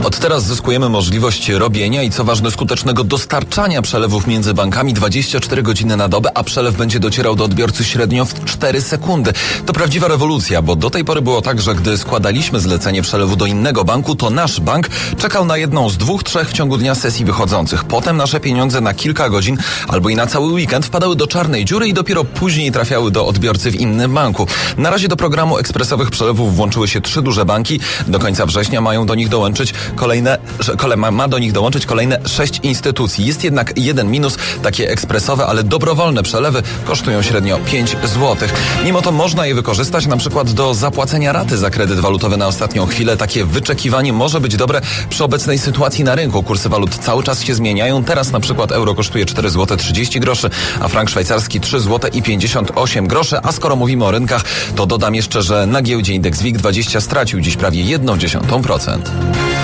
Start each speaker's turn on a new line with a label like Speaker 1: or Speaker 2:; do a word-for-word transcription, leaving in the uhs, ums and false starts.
Speaker 1: Od teraz zyskujemy możliwość robienia i co ważne skutecznego dostarczania przelewów między bankami dwadzieścia cztery godziny na dobę, a przelew będzie docierał do odbiorcy średnio w cztery sekundy. To prawdziwa rewolucja, bo do tej pory było tak, że gdy składaliśmy zlecenie przelewu do innego banku, to nasz bank czekał na jedną z dwóch, trzech w ciągu dnia sesji wychodzących. Potem nasze pieniądze na kilka godzin albo i na cały weekend wpadały do czarnej dziury i dopiero później trafiały do odbiorcy w innym banku. Na razie do programu ekspresowych przelewów włączyły się trzy duże banki. Do końca września mają do nich dołączyć kolejne, kole, ma do nich dołączyć kolejne sześć instytucji. Jest jednak jeden minus. Takie ekspresowe, ale dobrowolne przelewy kosztują średnio pięć złotych. Mimo to można je wykorzystać na przykład do zapłacenia raty za kredyt walutowy na ostatnią chwilę. Takie wyczekiwanie może być dobre przy obecnej sytuacji na rynku. Kursy walut cały czas się zmieniają. Teraz na przykład euro kosztuje cztery złote trzydzieści groszy, a frank szwajcarski trzy złote pięćdziesiąt osiem groszy. A skoro mówimy o rynkach, to dodam jeszcze, że na giełdzie indeks WIG dwadzieścia stracił dziś prawie jedną dziesiątą procent.